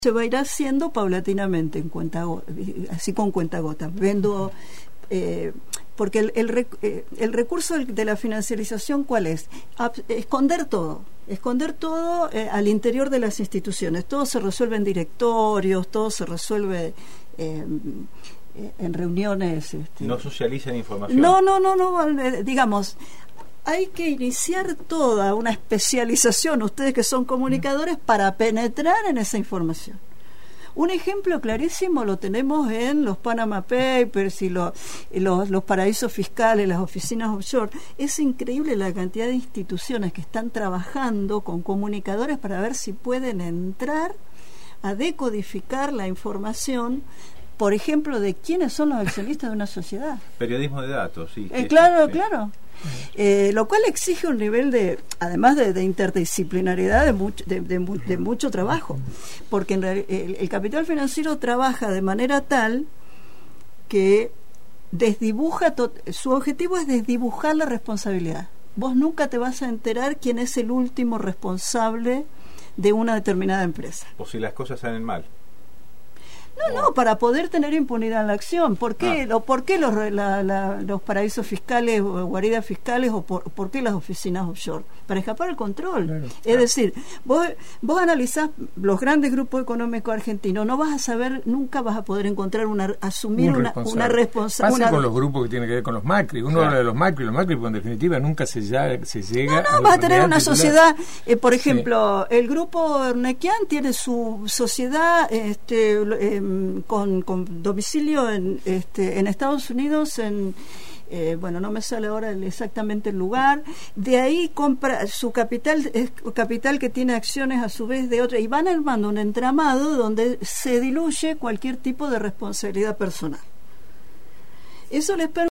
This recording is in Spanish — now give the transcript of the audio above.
se va a ir haciendo paulatinamente, así con cuentagotas. Porque el recurso de la financiarización, ¿cuál es? Esconder todo al interior de las instituciones. Todo se resuelve en directorios, todo se resuelve en reuniones. No socializan información. No, digamos, hay que iniciar toda una especialización, ustedes que son comunicadores, para penetrar en esa información. Un ejemplo clarísimo lo tenemos en los Panama Papers y los paraísos fiscales, las oficinas offshore. Es increíble la cantidad de instituciones que están trabajando con comunicadores para ver si pueden entrar a decodificar la información, por ejemplo, de quiénes son los accionistas de una sociedad. Periodismo de datos, sí. Claro. Lo cual exige un nivel además de interdisciplinariedad, de mucho trabajo, porque el capital financiero trabaja de manera tal que desdibuja, su objetivo es desdibujar la responsabilidad. Vos nunca te vas a enterar quién es el último responsable de una determinada empresa. O si las cosas salen mal. No, para poder tener impunidad en la acción. ¿Por qué, ¿por qué los paraísos fiscales o guaridas fiscales o por qué las oficinas offshore? Para escapar al control. Claro. Es decir, vos analizás los grandes grupos económicos argentinos, no vas a saber, nunca vas a poder encontrar una responsabilidad. Con los grupos que tienen que ver con los Macri. Uno habla de los Macri, porque en definitiva nunca se llega a vas a tener una sociedad, por ejemplo, el grupo Ernequian tiene su sociedad con domicilio en Estados Unidos, no me sale ahora exactamente el lugar. De ahí compra su capital, es capital que tiene acciones a su vez de otra, y van armando un entramado donde se diluye cualquier tipo de responsabilidad personal. Eso les permite